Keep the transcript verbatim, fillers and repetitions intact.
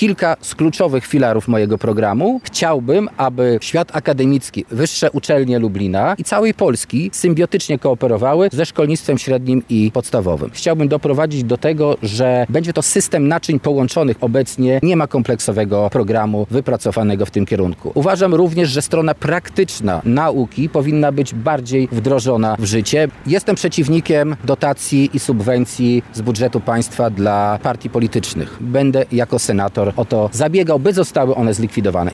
kilka z kluczowych filarów mojego programu. Chciałbym, aby świat akademicki, wyższe uczelnie Lublina i całej Polski symbiotycznie kooperowały ze szkolnictwem średnim i podstawowym. Chciałbym doprowadzić do tego, że będzie to system naczyń połączonych. Obecnie nie ma kompleksowego programu wypracowanego w tym kierunku. Uważam również, że strona praktyczna nauki powinna być bardziej wdrożona w życie. Jestem przeciwnikiem dotacji i subwencji z budżetu państwa dla partii politycznych. Będę jako senator o to zabiegał, by zostały one zlikwidowane.